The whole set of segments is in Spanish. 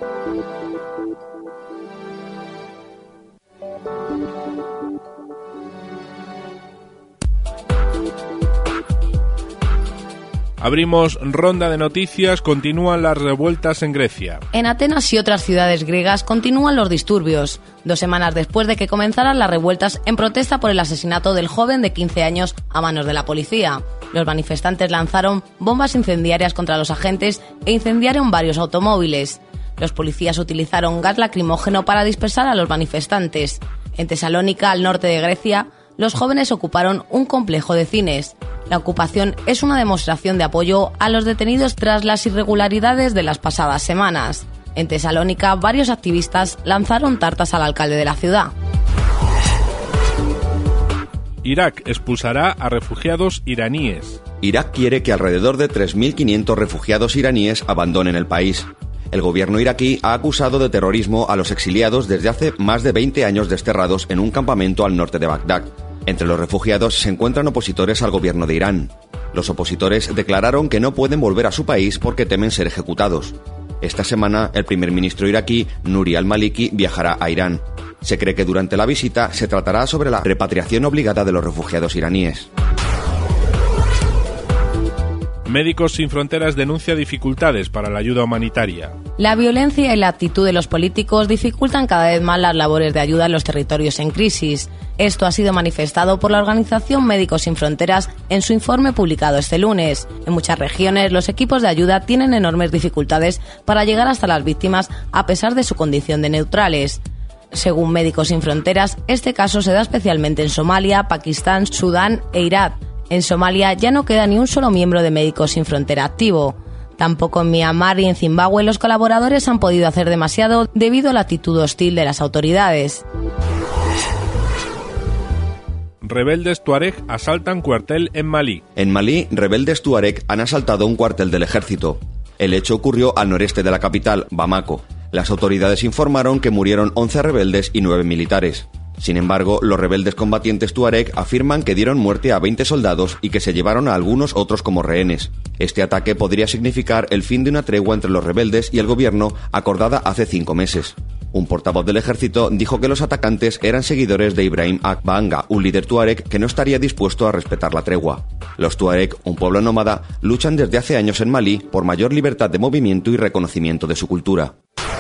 Abrimos ronda de noticias, continúan las revueltas en Grecia. En Atenas y otras ciudades griegas continúan los disturbios, 2 semanas después de que comenzaran las revueltas en protesta por el asesinato del joven de 15 años a manos de la policía. Los manifestantes lanzaron bombas incendiarias contra los agentes e incendiaron varios automóviles. Los policías utilizaron gas lacrimógeno para dispersar a los manifestantes. En Tesalónica, al norte de Grecia, los jóvenes ocuparon un complejo de cines. La ocupación es una demostración de apoyo a los detenidos tras las irregularidades de las pasadas semanas. En Tesalónica, varios activistas lanzaron tartas al alcalde de la ciudad. Irak expulsará a refugiados iraníes. Irak quiere que alrededor de 3.500 refugiados iraníes abandonen el país. El gobierno iraquí ha acusado de terrorismo a los exiliados desde hace más de 20 años desterrados en un campamento al norte de Bagdad. Entre los refugiados se encuentran opositores al gobierno de Irán. Los opositores declararon que no pueden volver a su país porque temen ser ejecutados. Esta semana, el primer ministro iraquí, Nouri al-Maliki, viajará a Irán. Se cree que durante la visita se tratará sobre la repatriación obligada de los refugiados iraníes. Médicos Sin Fronteras denuncia dificultades para la ayuda humanitaria. La violencia y la actitud de los políticos dificultan cada vez más las labores de ayuda en los territorios en crisis. Esto ha sido manifestado por la organización Médicos Sin Fronteras en su informe publicado este lunes. En muchas regiones, los equipos de ayuda tienen enormes dificultades para llegar hasta las víctimas a pesar de su condición de neutrales. Según Médicos Sin Fronteras, este caso se da especialmente en Somalia, Pakistán, Sudán e Irak. En Somalia ya no queda ni un solo miembro de Médicos Sin Frontera activo. Tampoco en Myanmar y en Zimbabue los colaboradores han podido hacer demasiado debido a la actitud hostil de las autoridades. Rebeldes tuareg asaltan cuartel en Malí. En Malí, rebeldes tuareg han asaltado un cuartel del ejército. El hecho ocurrió al noreste de la capital, Bamako. Las autoridades informaron que murieron 11 rebeldes y 9 militares. Sin embargo, los rebeldes combatientes tuareg afirman que dieron muerte a 20 soldados y que se llevaron a algunos otros como rehenes. Este ataque podría significar el fin de una tregua entre los rebeldes y el gobierno acordada hace 5 meses. Un portavoz del ejército dijo que los atacantes eran seguidores de Ibrahim Akbanga, un líder tuareg que no estaría dispuesto a respetar la tregua. Los tuareg, un pueblo nómada, luchan desde hace años en Malí por mayor libertad de movimiento y reconocimiento de su cultura.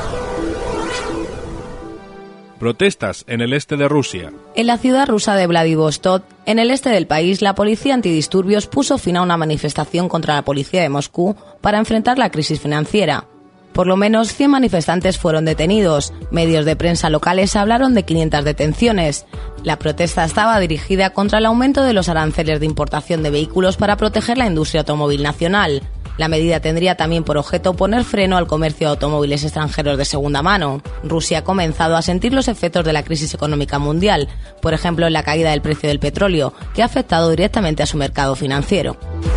Protestas en el este de Rusia. En la ciudad rusa de Vladivostok, en el este del país, la policía antidisturbios puso fin a una manifestación contra la policía de Moscú para enfrentar la crisis financiera. Por lo menos 100 manifestantes fueron detenidos. Medios de prensa locales hablaron de 500 detenciones. La protesta estaba dirigida contra el aumento de los aranceles de importación de vehículos para proteger la industria automóvil nacional. La medida tendría también por objeto poner freno al comercio de automóviles extranjeros de segunda mano. Rusia ha comenzado a sentir los efectos de la crisis económica mundial, por ejemplo en la caída del precio del petróleo, que ha afectado directamente a su mercado financiero.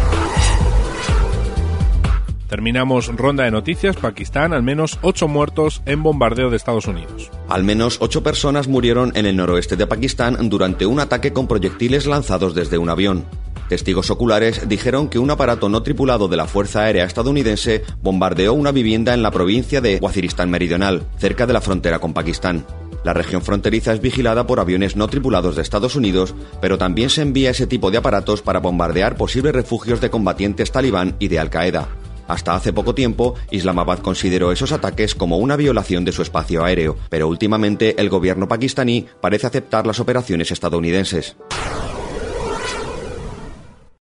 Terminamos ronda de noticias. Pakistán, al menos 8 muertos en bombardeo de Estados Unidos. Al menos 8 personas murieron en el noroeste de Pakistán durante un ataque con proyectiles lanzados desde un avión. Testigos oculares dijeron que un aparato no tripulado de la Fuerza Aérea estadounidense bombardeó una vivienda en la provincia de Waziristán Meridional, cerca de la frontera con Pakistán. La región fronteriza es vigilada por aviones no tripulados de Estados Unidos, pero también se envía ese tipo de aparatos para bombardear posibles refugios de combatientes talibán y de Al-Qaeda. Hasta hace poco tiempo, Islamabad consideró esos ataques como una violación de su espacio aéreo, pero últimamente el gobierno pakistaní parece aceptar las operaciones estadounidenses.